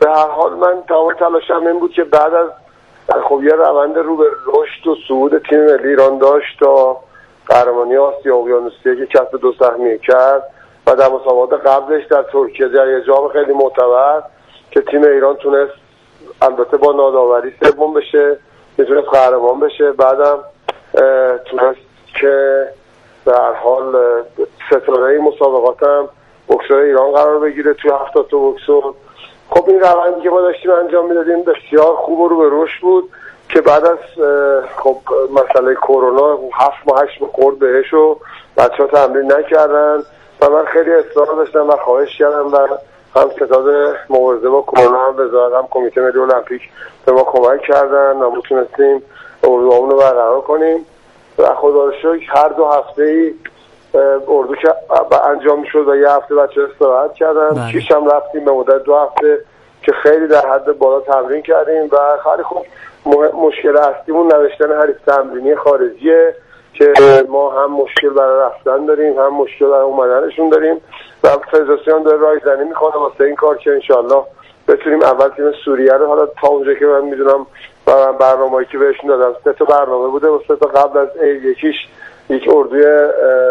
به هر حال من تمام تلاشم این بود که بعد از خب یه روند رو به رشد و صعود تیم ملی ایران داشت تا قهرمانی آسیا اقیانوسیه که کسب 2 سهمیه کرد و در مسابقات قبلش در ترکیه در یه جام خیلی معتبر که تیم ایران تونست البته با ناداوری سوم بشه، میتونست قهرمان بشه، بعدم تونست که در حال ستاره مسابقات هم بوکسور ایران قرار بگیره توی 70 تا بوکسور. خب این روندی که ما داشتیم انجام میدادیم بسیار خوب و رو به رشد بود که بعد از خب مسئله کرونا 7 ماه 8 ماه خورد بهش و بچه‌ها تمرین نکردن و من خیلی اصرار داشتم و خواهش کردم و هم ستاد مبارزه با کرونا هم وزارت هم کمیته ملی المپیک به ما کمک کردن و ما تونستیم اردوامون رو برقرار کنیم و خدا رو شکر هر 2 هفته‌ای اردو که انجام میشد و 1 هفته بچه‌ها استراحت کردن. پیش هم رفتیم به مدت 2 هفته که خیلی در حد بالا تمرین کردیم و خیلی خوب. مشکل اصلیمون نوشتن حریف تمرینی خارجیه که ما هم مشکل برای رفتن داریم هم مشکل برای اومدنشون داریم و فدراسیون داره رایزنی میکنه واسه این کار که انشالله بتونیم اول تیم سوریه رو، حالا تا اونجا که من میدونم برنامه‌ای که بهشون دادم 3 تا برنامه بوده و 3 تا قبل از یکیش یک اردوی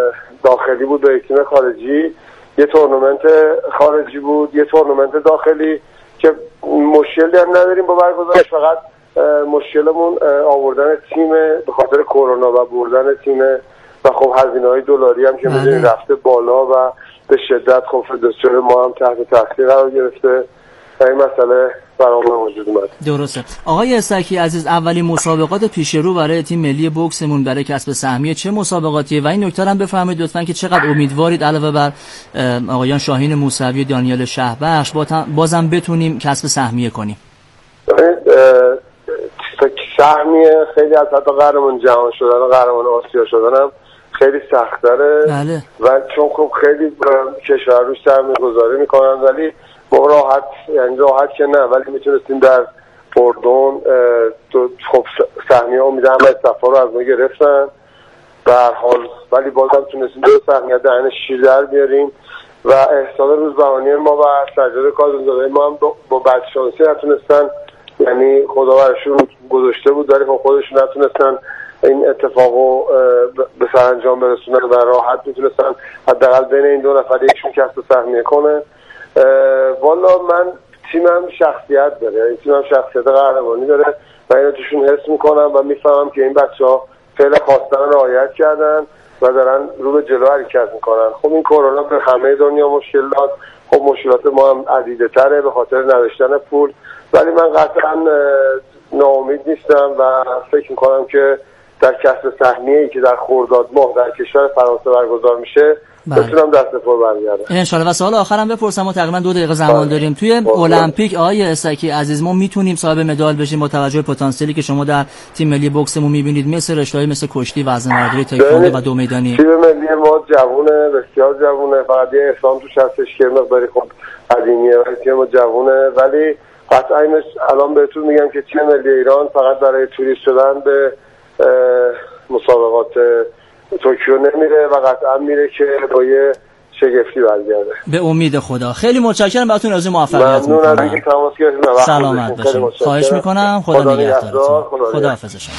داخلی بود و یک تیم خارجی، یه تورنمنت خارجی بود، یه تورنمنت داخلی که مشکلی هم نداریم با برگزارش، فقط مشکلمون آوردن تیم به خاطر کرونا و بردن تیم و خب هزینه‌های دلاری هم که می‌دونید رفته بالا و به شدت خب فدراسیون ما هم تحت تاثیر قرار گرفته. این مسئله برامون وجود اومد. درسته. آقای استکی عزیز، اولین مسابقات پیش رو برای تیم ملی بوکسمون برای کسب سهمیه چه مسابقاتیه و این نکته هم بفرمایید لطفاً که چقدر امیدوارید علاوه بر آقایان شاهین موسوی و دانیال شهبخش بازم بتونیم کسب سهمیه کنیم. سهمیه خیلی از حتی قهرمان جهان شدن و قهرمان آسیا شدن هم خیلی سخت داره. بله. و چون خب خیلی کشور روش سرمایه گذاری میکنن ولی ما راحت، یعنی راحت که نه، ولی میتونستیم در اردن خب سهمیه امیدم سفر رو از ما گرفتن به هر حال، ولی بازم تونستیم 2 سهمیه دهن شیر در بیاریم و احسان روزبهانی ما و سجاد کاظم‌زاده ما هم با بدشانسی نتونستن، یعنی خدا برشون گذاشته بود ولی خودشون نتونستن این اتفاقو به سرانجام برسونن و راحت میتونستن حداقل بین این 2 نفر یکشون کسب سهمیه کنه. والا من تیمم شخصیت داره، یعنی تیمم شخصیت قهرمانی داره و اینو توشون حس میکنم و میفهمم که این بچه‌ها فعلا خواستن رعایت کردن و دارن رو به جلو حرکت میکنن. خب این کرونا به همه دنیا مشکل داد، خب مشکلات ما هم عدیده تره به خاطر نوشتن پول، ولی من قطعا ناامید نیستم و فکر میکنم که در کسب سهمیه‌ای که در خرداد ماه در کشور فرانسه برگزار میشه بتونم دست پر برگردم ان شاء الله. و سوال آخرم بپرسم، ما تقریبا 2 دقیقه زمان داریم. توی المپیک آقای استکی عزیز ما میتونیم صاحب مدال بشیم با توجه به پتانسیلی که شما در تیم ملی بوکسمون میبینید مثل رشته‌های مثل کشتی، وزنه‌برداری، تایکوندو و 2 میدانی؟ تیم ملی ما جوونه، بسیار جوونه، فقط یه احسان توش هستش که مقداری خب قدیمیه و تیم ما جوونه، ولی قطعا الان بهتون میگم که تیم ملی ایران فقط برای توریست شدن به مسابقات توکیو نمیره و قطعا میره که با یه شگفتی برگرده به امید خدا. خیلی متشکرم، براتون آرزوی موفقیت میکنم. ممنون از اینکه تماس گرفتید. سلامت باشید. خواهش میکنم. خدا نگهدارتون. خداحافظ شما.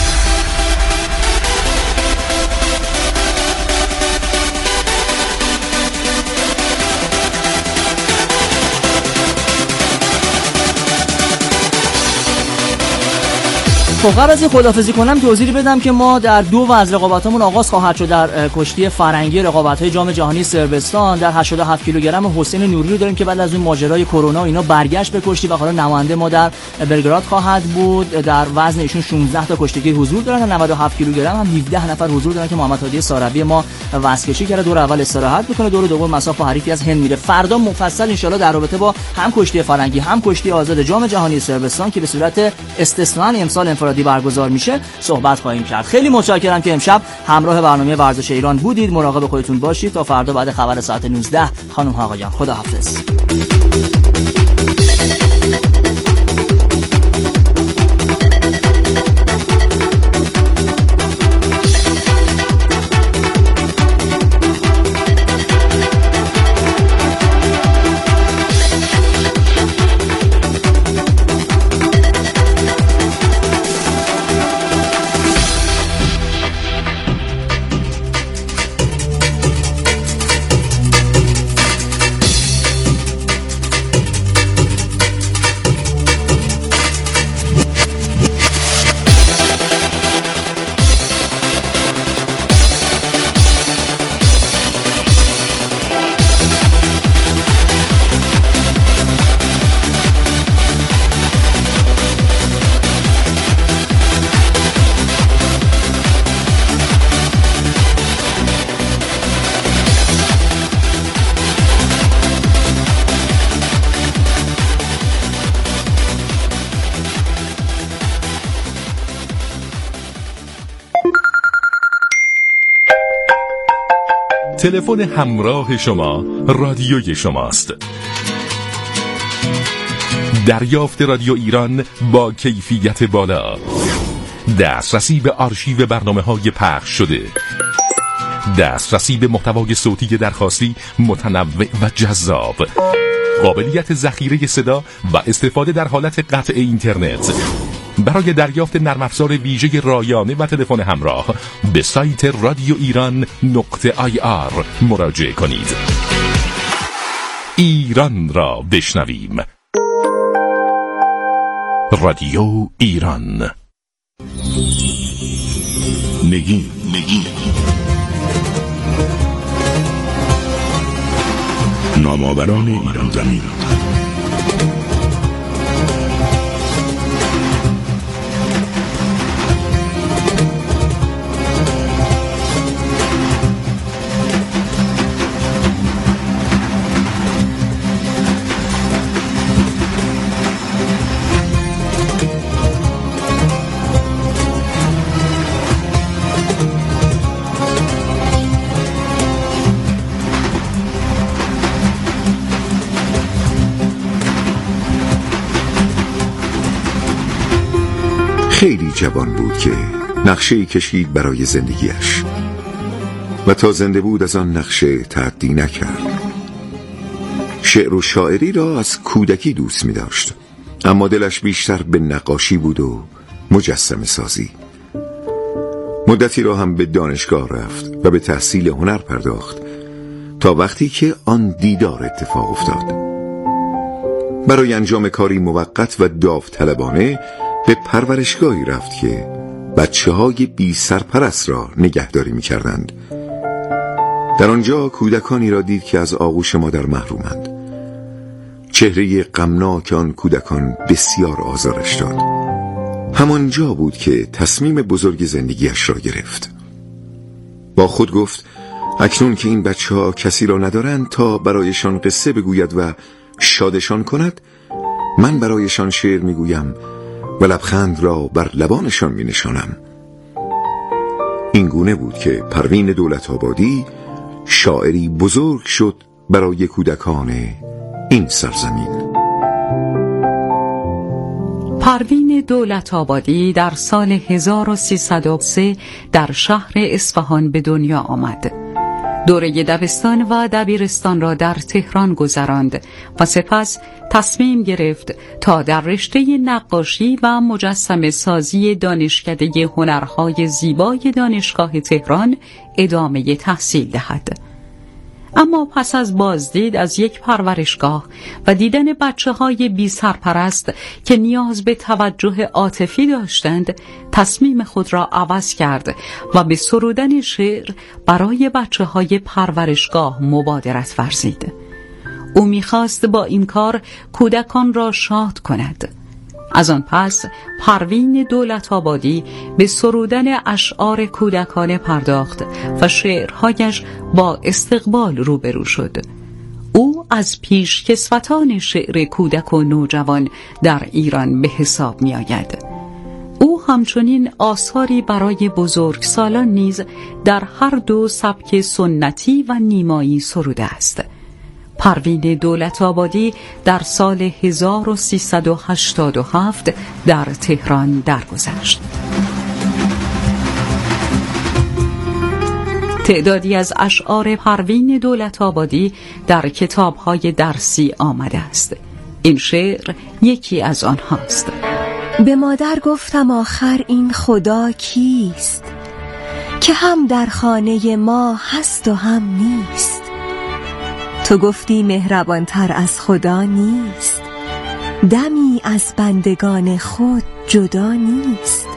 خب قبل از این خداحافظی کنم توضیحی بدم که ما در 2 از رقابتامون آغاز خواهد شد. در کشتی فرنگی رقابت‌های جام جهانی صربستان در 87 کیلوگرم حسین نوری رو داریم که بعد از اون ماجرای کرونا اینا برگشت به کشتی و حالا نماینده ما در بلگراد خواهد بود. در وزن ایشون 16 تا کشتیگیر حضور دارن و 97 کیلوگرم هم 17 نفر حضور دارن که محمد هادی ساروی ما وزن‌کشی کرده. دور اول استراحت میکنه، دور دوم مساف حریفی از هند میره. فردا مفصل ان شاءالله در رابطه با هم کشتی فرنگی هم کشتی آزاد جام جهانی صربستان که به صورت استثنایی امسال انفرادی برگزار میشه صحبت خواهیم کرد. خیلی متشکرم که امشب همراه برنامه ورزش ایران بودید. مراقب خودتون باشید تا فردا بعد خبر ساعت 19. خانم ها آقایان، خداحافظ. تلفن همراه شما رادیوی شماست. دریافت رادیو ایران با کیفیت بالا، دسترسی به آرشیو برنامه‌های پخش شده، دسترسی به محتوای صوتی درخواستی متنوع و جذاب، قابلیت ذخیره صدا و استفاده در حالت قطع اینترنت. برای دریافت نرم افزار ویژه رایانه و تلفن همراه به سایت radioiran.ir مراجعه کنید. ایران را بشنویم. رادیو ایران. نگین نامآوران ایران زمین. خیلی جوان بود که نقشه‌ای کشید برای زندگیش و تا زنده بود از آن نقشه تعدی نکرد. شعر و شاعری را از کودکی دوست می داشت، اما دلش بیشتر به نقاشی بود و مجسمه سازی. مدتی را هم به دانشگاه رفت و به تحصیل هنر پرداخت تا وقتی که آن دیدار اتفاق افتاد. برای انجام کاری موقت و داوطلبانه به پرورشگاهی رفت که بچه‌های بی سرپرست را نگهداری می‌کردند. در آنجا کودکانی را دید که از آغوش مادر محرومند. چهره غمناک آن کودکان بسیار آزارش داد. همانجا بود که تصمیم بزرگ زندگیش را گرفت. با خود گفت اکنون که این بچه‌ها کسی را ندارند تا برایشان قصه بگوید و شادشان کند، من برایشان شعر میگویم و لبخند را بر لبانشان می نشانم. این گونه بود که پروین دولت‌آبادی شاعری بزرگ شد برای کودکان این سرزمین. پروین دولت‌آبادی در سال 1303 در شهر اصفهان به دنیا آمد. دوره دبستان و دبیرستان را در تهران گذراند و سپس تصمیم گرفت تا در رشته نقاشی و مجسمه سازی دانشکده هنرهای زیبای دانشگاه تهران ادامه تحصیل دهد. اما پس از بازدید از یک پرورشگاه و دیدن بچه‌های بی سرپرست که نیاز به توجه عاطفی داشتند، تصمیم خود را عوض کرد و به سرودن شعر برای بچه‌های پرورشگاه مبادرت ورزید. او می‌خواست با این کار کودکان را شاد کند. از آن پس پروین دولت‌آبادی به سرودن اشعار کودکانه پرداخت و شعرهایش با استقبال روبرو شد. او از پیشکسوتان شعر کودک و نوجوان در ایران به حساب می آید. او همچنین آثاری برای بزرگسالان نیز در هر دو سبک سنتی و نیمایی سروده است. پروین دولت‌آبادی در سال 1387 در تهران درگذشت. تعدادی از اشعار پروین دولت‌آبادی در کتاب‌های درسی آمده است. این شعر یکی از آنهاست. به مادر گفتم آخر این خدا کیست، که هم در خانه ما هست و هم نیست. تو گفتی مهربانتر از خدا نیست، دمی از بندگان خود جدا نیست.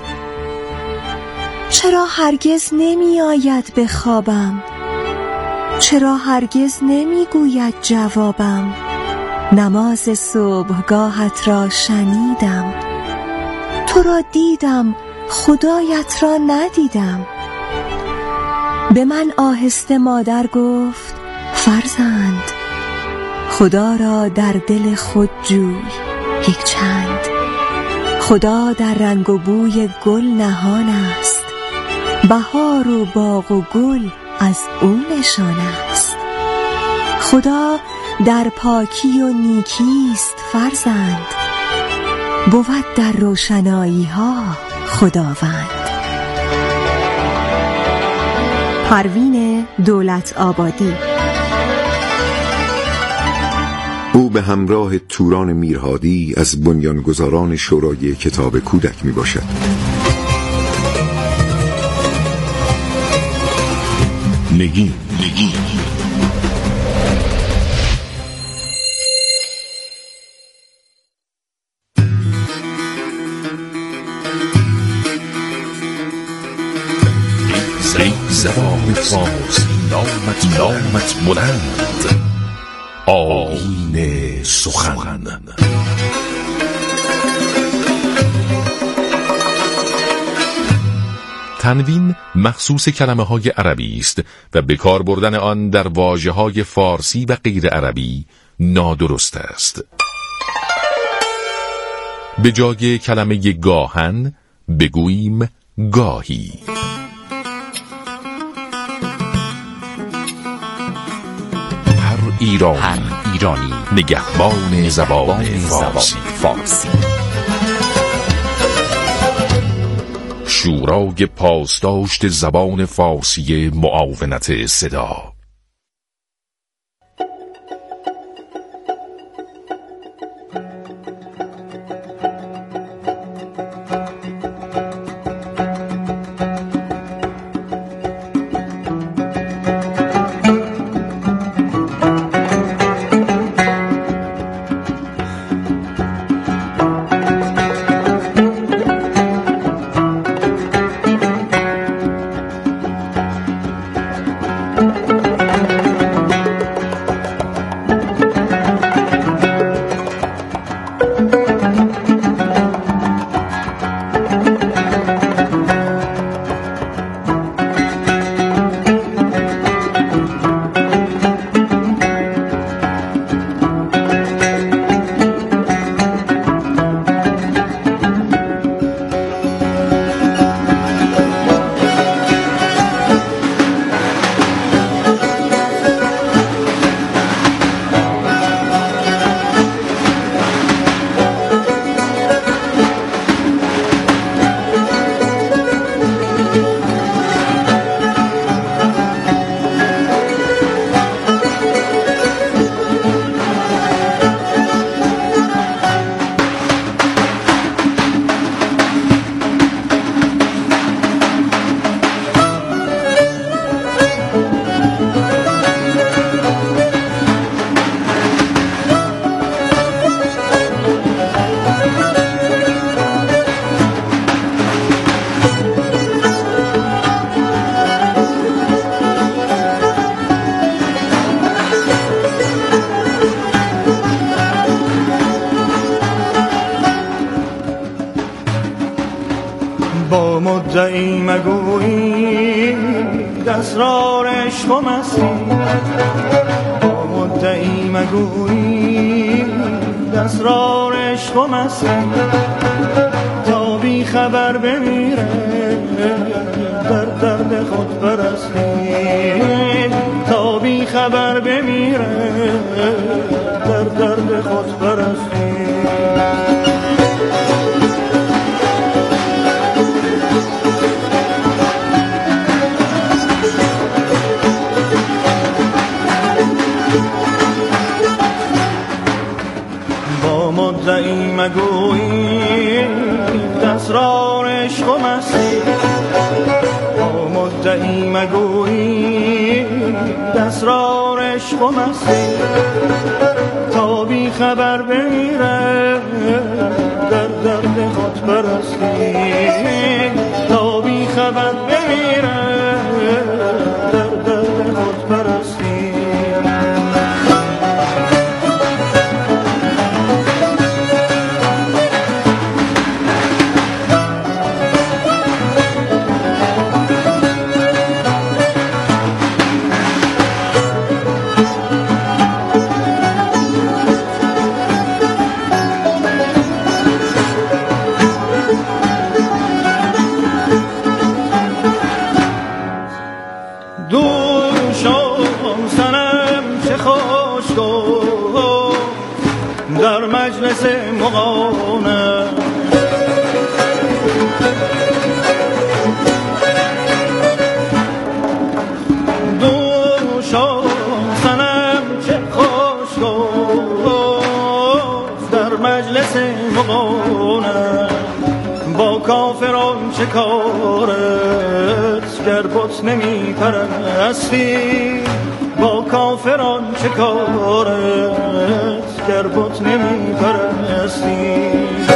چرا هرگز نمی آید به خوابم، چرا هرگز نمی گوید جوابم؟ نماز صبحگاهت را شنیدم، تو را دیدم خدایت را ندیدم. به من آهسته مادر گفت فرزند، خدا را در دل خود جوی یک چند. خدا در رنگ و بوی گل نهان است، بهار و باغ و گل از او نشان است. خدا در پاکی و نیکیست فرزند، بود در روشنایی ها خداوند. پروین دولت آبادی. او به همراه توران میرهادی از بنیانگذاران شورای کتاب کودک می باشد. نگین زبان فارسی نامت بلند، آیین سخن. تنوین مخصوص کلمه های عربی است و به کار بردن آن در واژه های فارسی و غیر عربی نادرست است. به جای کلمه گاهن بگوییم گاهی. هر ایرانی نگهبان زبان فارسی. شورای پاسداشت زبان فارسی معاونت صدا. با مدعی مگویی اسرار عشق و مستی، با مدعی مگویی اسرار عشق و مستی، تا بی خبر بمیره در درد خود پرستی، تا بی خبر بمیره در درد خود پرستی. مدعی مگویی اسرار عشق و مستی، با مدعی مگویی اسرار عشق و مستی، تا بی خبر بمیره در درد خود پرستی، تا بی خبر بمیره در درد خود پرستی. مغانه. دوشا سنم چه خوش گفت در مجلس مغانه. با کافران چه کارت گر بت نمی پرستی؟ با کافران چه کارت گر بت نمی پرستی؟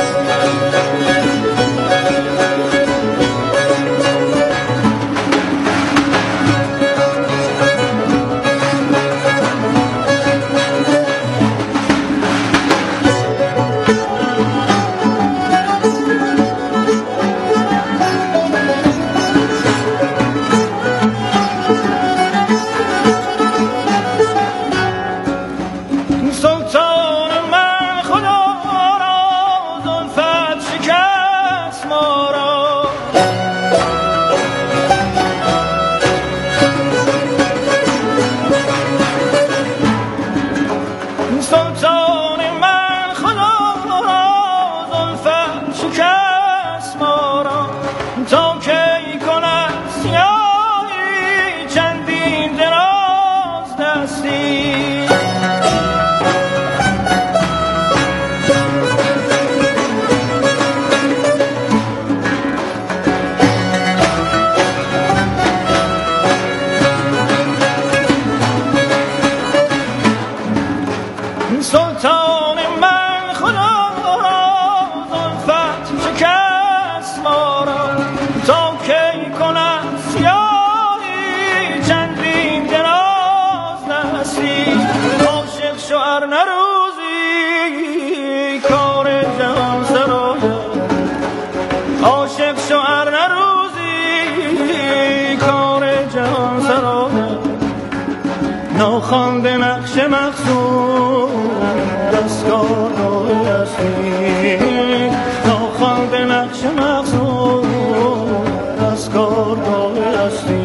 خوانده نقش مخصوم دستگاه هستی، خوانده نقش مخصوم دستگاه هستی.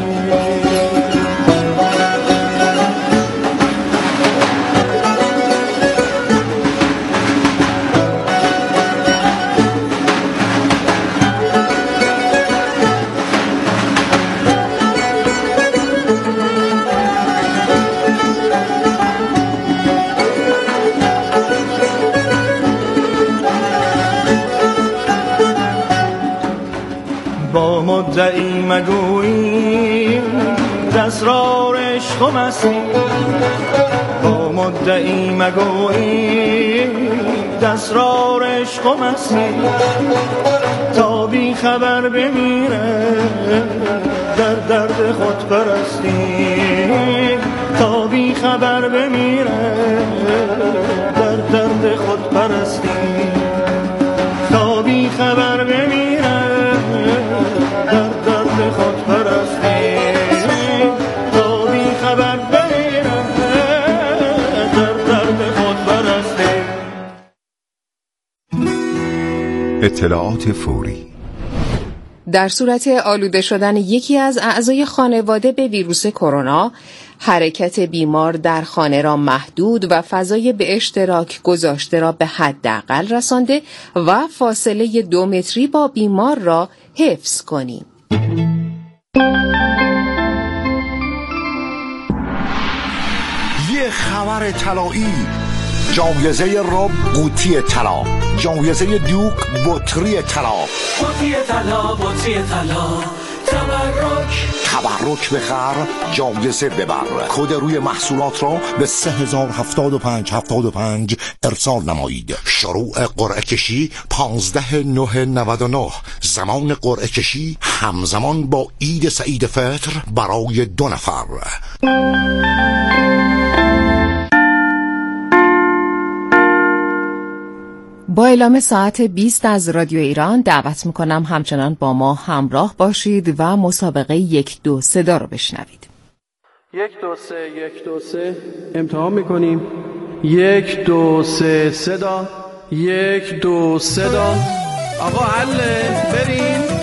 مدعی مگویی اسرار عشق و مستی، با مدعی مگویی اسرار عشق و مستی، تا بی خبر بمیره در درد خود پرستی، تا بی خبر بمیره در درد خود پرستی، تا بی خبر بمیره در درد خود پرستی، تا بی خبر بمیره در درد خود پرستی. اطلاعات فوری. در صورت آلوده شدن یکی از اعضای خانواده به ویروس کرونا، حرکت بیمار در خانه را محدود و فضای به اشتراک گذاشته را به حداقل رسانده و فاصله 2 متری با بیمار را حفظ کنیم. یه خبر طلایی، جایزه رب قوطی طلا، جایزه دوک بطری طلا، قوطی طلا، بطری طلا، تبرک بخر، جایزه ببر. کد روی محصولات را به 3075 ارسال نمایید. شروع قرعه کشی 15/9/99. زمان قرعه کشی همزمان با عید سعید فطر برای 2 نفر. با اعلام ساعت 20 از رادیو ایران دعوت میکنم همچنان با ما همراه باشید و مسابقه 1 2 صدا رو بشنوید. 1 2 3 1 2 3 امتحان میکنیم. 1 2 3 صدا، 1 2 صدا. آقا حله، بریم.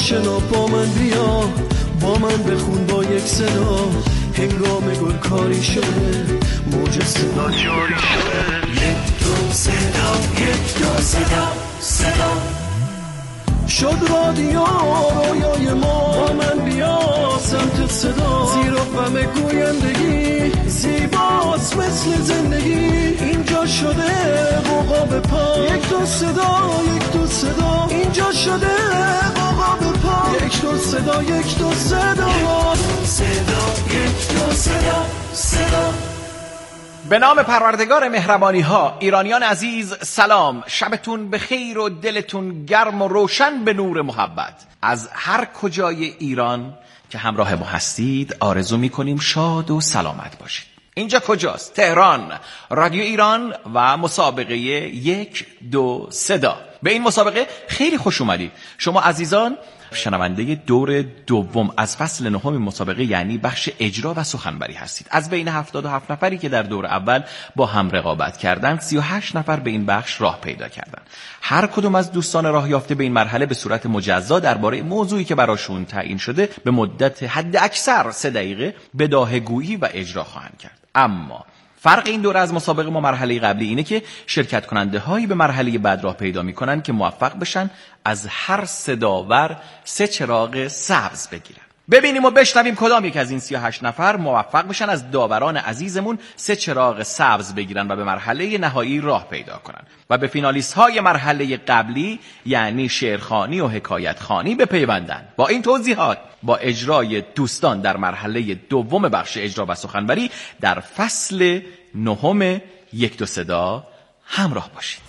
آشنا با من بیا، با من بخون با یک صدا، هنگام گل کاری شده موج صدا جاری شده. یک دو صدا، یک دو صدا، صدا شد رادیو رویای ما، با من بیا سمت صدا، زیرا غم گویندگی زیباست مثل زندگی، اینجا شده قوقا به پا، یک دو صدا، یک دو صدا، اینجا شده قوقا به پا، یک دو صدا، یک دو صدا، صدا، یک دو صدا، صدا. به نام پروردگار مهربانی ها، ایرانیان عزیز سلام، شبتون به خیر و دلتون گرم و روشن به نور محبت. از هر کجای ایران که همراه ما هستید آرزو میکنیم شاد و سلامت باشید. اینجا کجاست؟ تهران، رادیو ایران و مسابقه 1 2 صدا. به این مسابقه خیلی خوش اومدید. شما عزیزان شنونده دور دوم از فصل نهم مسابقه، یعنی بخش اجرا و سخنوری هستید. از بین 77 نفری که در دور اول با هم رقابت کردند، 38 نفر به این بخش راه پیدا کردند. هر کدوم از دوستان راه یافته به این مرحله به صورت مجزا درباره موضوعی که براشون تعیین شده به مدت حد اکثر 3 دقیقه بداهه‌گویی و اجرا خواهند کرد. اما فرق این دوره از مسابقه ما مرحله قبلی اینه که شرکت کننده هایی به مرحله بعد راه پیدا میکنن که موفق بشن از هر 3 داور 3 چراغ سبز بگیرن. ببینیم و بشنویم کدام یک از این 38 نفر موفق بشن از داوران عزیزمون 3 چراغ سبز بگیرن و به مرحله نهایی راه پیدا کنن و به فینالیست های مرحله قبلی، یعنی شعرخوانی و حکایت خوانی بپیوندن. با این توضیحات با اجرای دوستان در مرحله دوم بخش اجرا و سخنوری در فصل نهم 1 2 صدا همراه باشید.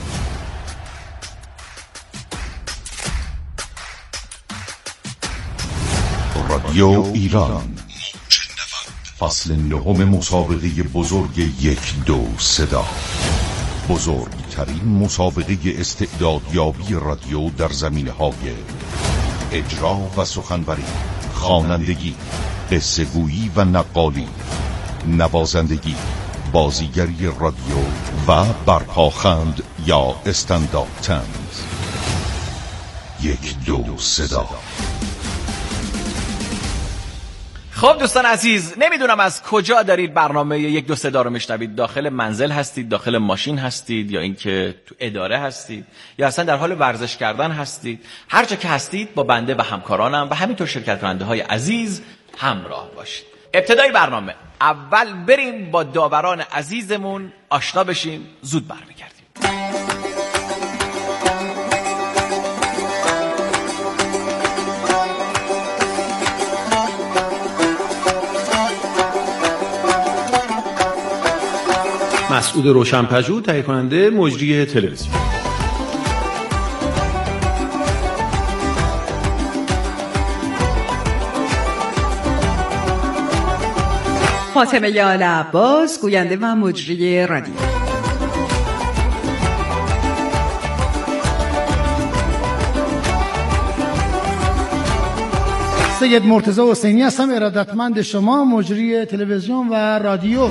رادیو ایران، فصل نهم مسابقه بزرگ 1 2 صدا، بزرگترین مسابقه استعدادیابی رادیو در زمینه‌های اجرا و سخنوری، خوانندگی، قصه‌گویی و نقالی، نوازندگی، بازیگری رادیو و برپاخند یا استندآپ طنز. 1 2 صدا. خب دوستان عزیز، نمیدونم از کجا دارید برنامه 1 2 صدا رو میشنوید. داخل منزل هستید، داخل ماشین هستید، یا اینکه تو اداره هستید، یا اصلا در حال ورزش کردن هستید. هر جا که هستید با بنده و همکارانم و همینطور شرکت کننده های عزیز همراه باشید. ابتدای برنامه اول بریم با داوران عزیزمون آشنا بشیم، زود برمیگردیم. مسعود روشن‌پژوه، تهیه کننده مجری تلویزیون. فاطمه آل عباس، گوینده و مجری رادیو. سید مرتضی حسینی هستم، ارادتمند شما، مجری تلویزیون و رادیو.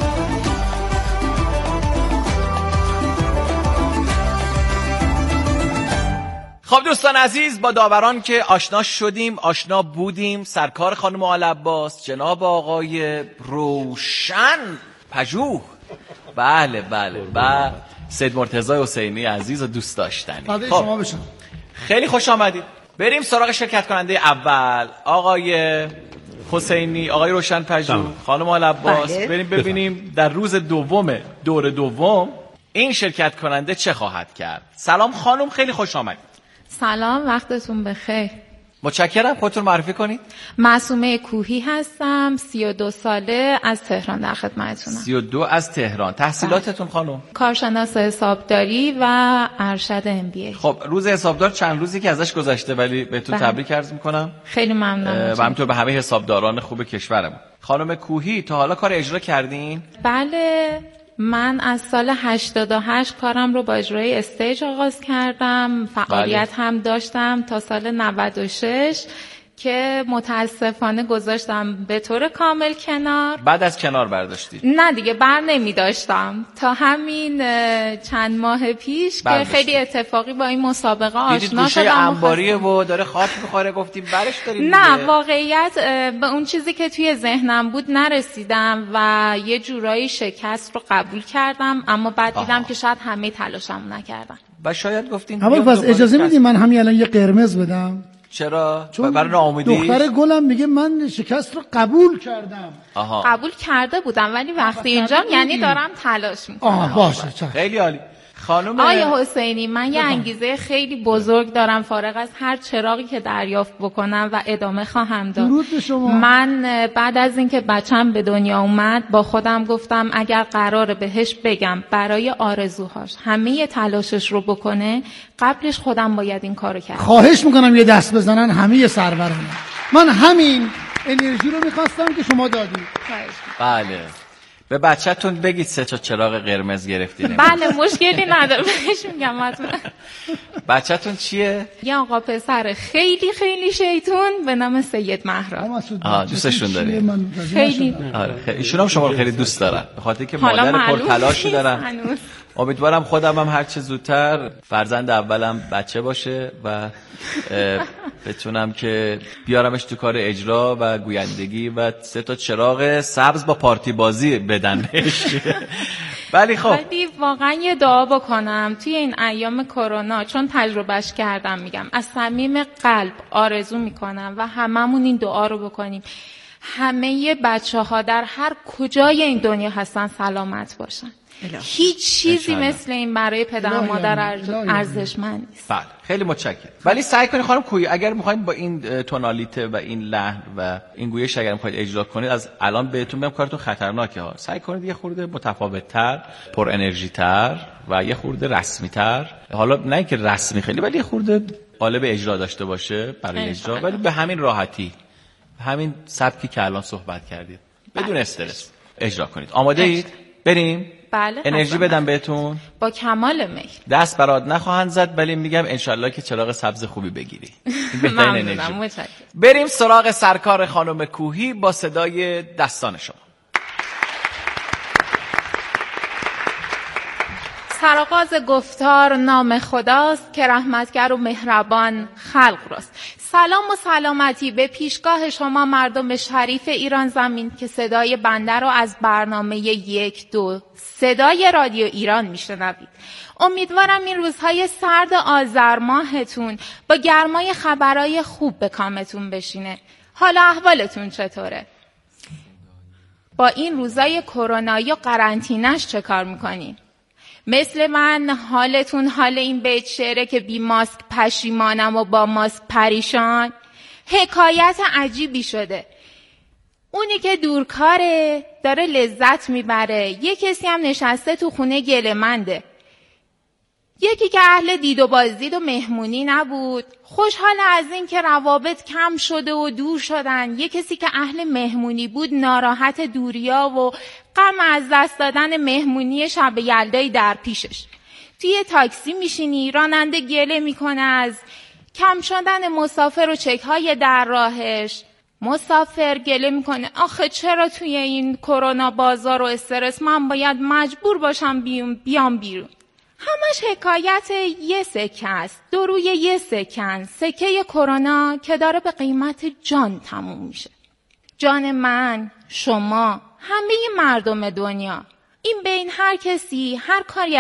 خب دوستان عزیز، با داوران که آشنا شدیم، آشنا بودیم. سرکار خانم آل عباس، جناب آقای روشن پژوه، بله بله، و سید مرتضی حسینی عزیز و دوست داشتنی. خب شما بشن. خیلی خوش آمدید. بریم سراغ شرکت کننده اول، آقای حسینی، آقای روشن پژوه، خانم آل عباس. بریم ببینیم در روز دوم دور دوم این شرکت کننده چه خواهد کرد. سلام خانم، خیلی خوش آمدید. سلام، وقتتون بخیر. متشکرم. خودتون معرفی کنید. معصومه کوهی هستم، 32 ساله، از تهران در خدمتتونم. 32 از تهران. تحصیلاتتون خانم؟ کارشناس حسابداری و ارشد MBA. خب روز حسابدار چند روزی که ازش گذشته، ولی بهتون تبریک عرض میکنم. خیلی ممنونم. و همینطور به همه حسابداران خوب کشورمون. خانم کوهی، تا حالا کار اجرا کردین؟ بله، من از سال 88 کارم رو با اجرای استیج آغاز کردم. فعالیت هم داشتم تا سال 96 که متاسفانه گذاشتم به طور کامل کنار. بعد از کنار برداشتید؟ نه دیگه بر نمی داشتم تا همین چند ماه پیش که خیلی اتفاقی با این مسابقه آشنا شدم. گوشه انباریه و داره خاک می‌خوره گفتیم برش داریم. نه واقعیت به اون چیزی که توی ذهنم بود نرسیدم و یه جورایی شکست رو قبول کردم، اما بعد دیدم که شاید همه تلاشمو نکردم و شاید گفتین پس اجازه میدی من همین الان یه قرمز بدم؟ چرا؟ برای ناامیدی؟ دختر گلم میگه من شکست رو قبول کردم. قبول کرده بودم ولی وقتی اینجام یعنی دارم تلاش میکنم. باشه خیلی عالی. خانم آیا حسینی، من یه انگیزه خیلی بزرگ دارم فارغ از هر چراغی که دریافت بکنم و ادامه خواهم داد. درود به شما. من بعد از اینکه بچم به دنیا اومد با خودم گفتم اگر قراره بهش بگم برای آرزوهاش همه تلاشش رو بکنه، قبلش خودم باید این کارو کنم. خواهش میکنم یه دست بزنن همه سروران. من همین انرژی رو میخواستم که شما دادید. بله. به بچه‌تون بگید 3 تا چراغ قرمز گرفتین. بله مشکلی نداره بهش میگم حتما. بچه‌تون چیه؟ یه آقا پسر خیلی خیلی شیطون به نام سید مهراب. دوستشون داری؟ خیلی. آره ایشون هم شما رو خیلی دوست دارن به خاطر که مادر پرتلاشی دارن. امیدوارم خودم هم هر چه زودتر فرزند اولم بچه باشه و بتونم که بیارمش تو کار اجرا و گویندگی و 3 تا چراغ سبز با پارتی بازی بدن بهش. ولی خب ولی واقعا یه دعا بکنم توی این ایام کرونا، چون تجربهش کردم، میگم از صمیم قلب آرزو میکنم و هممون این دعا رو بکنیم همه بچه‌ها در هر کجای این دنیا هستن سلامت باشن. هیچ چیزی مثل این برای پدر و مادر ارزشمند نیست. بله خیلی متشکرم. ولی سعی کنید خانم کوی اگر می‌خواید با این تونالیته و این لحن و این گویش اگر می‌خواید اجرا کنید، از الان بهتون میگم کارتون خطرناکه ها. سعی کنید یه خورده متفاوت‌تر، پر انرژی‌تر و یه خورده رسمی‌تر. حالا نه اینکه رسمی خیلی ولی یه خورده قالب اجرا داشته باشه برای اجرا، ولی به همین راحتی، همین سبکی که الان صحبت کردید بدون استرس اجرا کنید. آماده اید؟ بریم؟ بله. انرژی بدم بهتون؟ با کمال میل. دست برات نخواهند زد ولی میگم انشالله که چراغ سبز خوبی بگیری. بهترین انرژی. بریم سراغ سرکار خانم کوهی با صدای دستان شما. سرآغاز گفتار نام خداست که رحمتگر و مهربان خلق راست. سلام و سلامتی به پیشگاه شما مردم شریف ایران زمین که صدای بنده رو از برنامه 1 2 صدای رادیو ایران میشنوید. امیدوارم این روزهای سرد آذر ماهتون با گرمای خبرای خوب به کامتون بشینه. حالا احوالتون چطوره؟ با این روزای کرونایی و قرنطینه‌اش چه کار میکنین؟ مثل من حالتون حال این بیت شعره که بی ماسک پشیمانم و با ماسک پریشان؟ حکایت عجیبی شده. اونی که دورکاره داره لذت میبره، یه کسی هم نشسته تو خونه گله‌منده. یکی که اهل دید و بازدید و مهمونی نبود، خوشحال از این که روابط کم شده و دور شدن. یه کسی که اهل مهمونی بود ناراحت دوریا و غم از دست دادن مهمونی شب یلدایی در پیشش. توی تاکسی میشینی، راننده گله میکنه از کم شدن مسافر و چک‌های در راهش. مسافر گله میکنه آخه چرا توی این کرونا بازار و استرس من باید مجبور باشم بیام بیرون. همش حکایت یه سکه است، دو روی یه سکن، سکه کرونا که داره به قیمت جان تموم میشه. جان من، شما، همه مردم دنیا. این بین هر کسی هر کاری